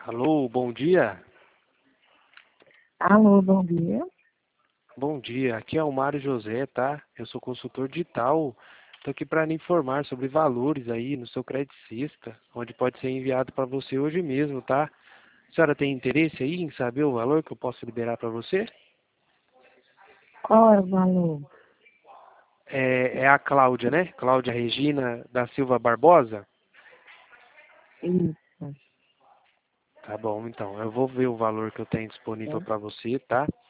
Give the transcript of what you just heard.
Alô, bom dia. Alô, bom dia. Bom dia, aqui é o Mário José, tá? Eu sou consultor digital. Estou aqui para lhe informar sobre valores aí no seu Credicista, onde pode ser enviado para você hoje mesmo, tá? A senhora tem interesse aí em saber o valor que eu posso liberar para você? Qual é o valor? É a Cláudia, né? Cláudia Regina da Silva Barbosa? Isso. Tá bom, então. Eu vou ver o valor que eu tenho disponível É. para você, tá?